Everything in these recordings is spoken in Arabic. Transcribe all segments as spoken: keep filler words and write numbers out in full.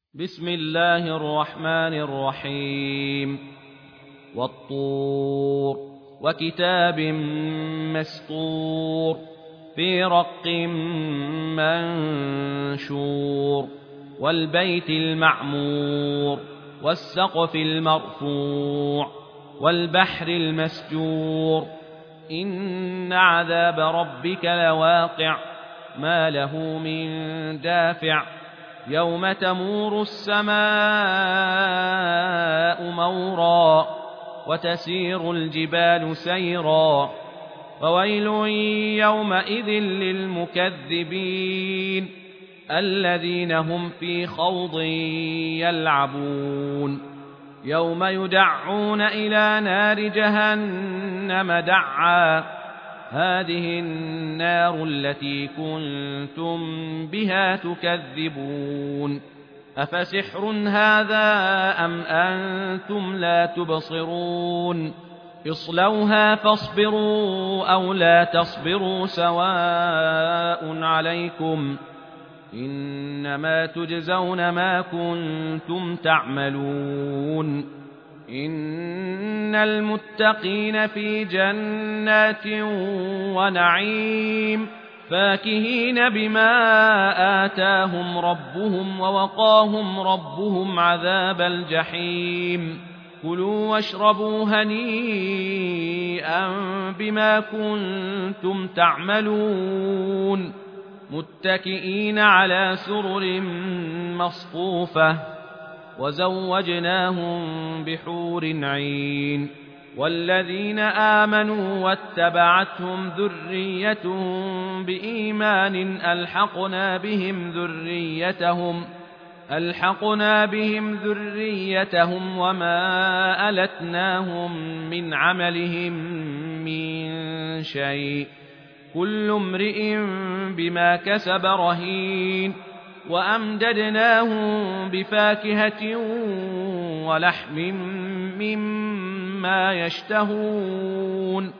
بسم الله الرحمن الرحيم والطور وكتاب مسطور في رق منشور والبيت المعمور والسقف المرفوع والبحر المسجور إن عذاب ربك لواقع ما له من دافع يوم تمور السماء مورا وتسير الجبال سيرا فويل يومئذ للمكذبين الذين هم في خوض يلعبون يوم يدعون إلى نار جهنم دعا هذه النار التي كنتم بها تكذبون أفسحر هذا أم أنتم لا تبصرون اصلوها فاصبروا أو لا تصبروا سواء عليكم إنما تجزون ما كنتم تعملون إن المتقين في جنات ونعيم فاكهين بما آتاهم ربهم ووقاهم ربهم عذاب الجحيم كلوا واشربوا هنيئا بما كنتم تعملون متكئين على سرر مصفوفة وزوجناهم بحور عين والذين آمنوا واتبعتهم ذريتهم بإيمان ألحقنا بهم ذريتهم ألحقنا بهم ذريتهم وما ألتناهم من عملهم من شيء كل امرئ بما كسب رهين وأمددناهم بفاكهة ولحم مما يشتهون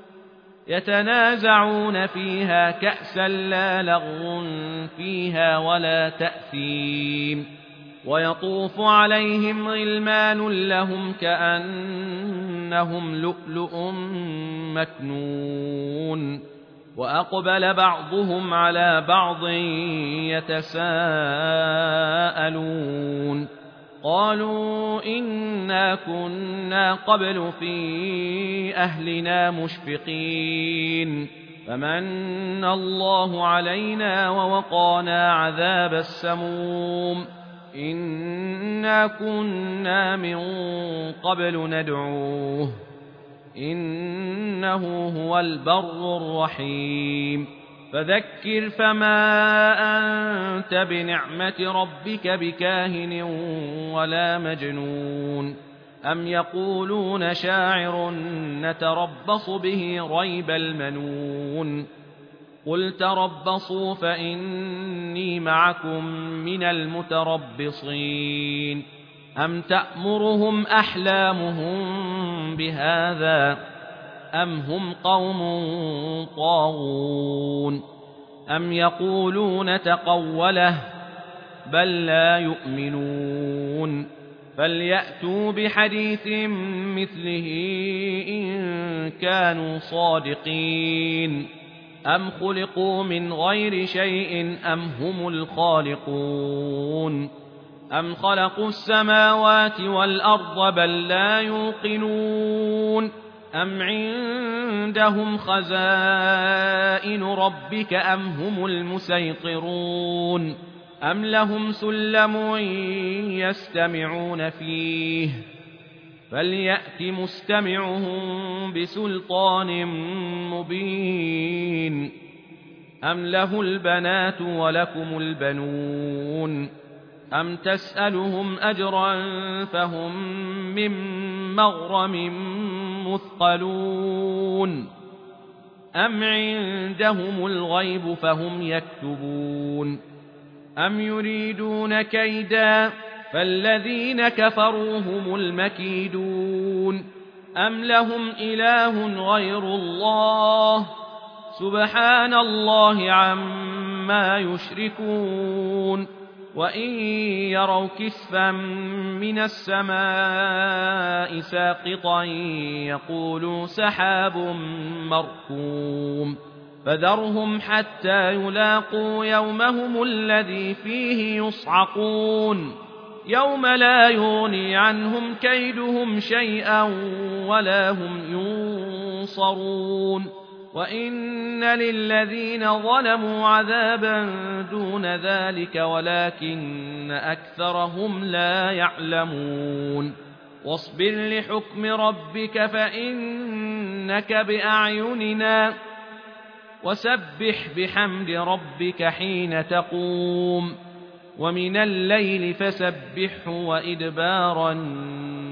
يتنازعون فيها كأسا لا لغو فيها ولا تأثيم ويطوف عليهم غلمان لهم كأنهم لؤلؤ مكنون وأقبل بعضهم على بعض يتساءلون قالوا إنا كنا قبل في أهلنا مشفقين فمن الله علينا ووقانا عذاب السموم إنا كنا من قبل ندعوه إنه هو البر الرحيم فذكر فما أنت بنعمة ربك بكاهن ولا مجنون أم يقولون شاعر نتربص به ريب المنون قل تربصوا فإني معكم من المتربصين أم تأمرهم أحلامهم بهذا أم هم قوم طاغون أم يقولون تقوله بل لا يؤمنون فليأتوا بحديث مثله إن كانوا صادقين أم خلقوا من غير شيء أم هم الخالقون أم خلقوا السماوات والأرض بل لا يوقنون أم عندهم خزائن ربك أم هم المسيطرون أم لهم سلم يستمعون فيه فليأت مستمعهم بسلطان مبين أم له البنات ولكم البنون أم تسألهم أجرا فهم من مغرم مثقلون أم عندهم الغيب فهم يكتبون أم يريدون كيدا فالذين كفروا هم المكيدون أم لهم إله غير الله سبحان الله عما يشركون وإن يروا كسفا من السماء ساقطا يقولوا سحاب مركوم فذرهم حتى يلاقوا يومهم الذي فيه يصعقون يوم لا يغني عنهم كيدهم شيئا ولا هم ينصرون وإن للذين ظلموا عذابا دون ذلك ولكن أكثرهم لا يعلمون واصبر لحكم ربك فإنك بأعيننا وسبح بحمد ربك حين تقوم ومن الليل فسبحه وإدبار النجوم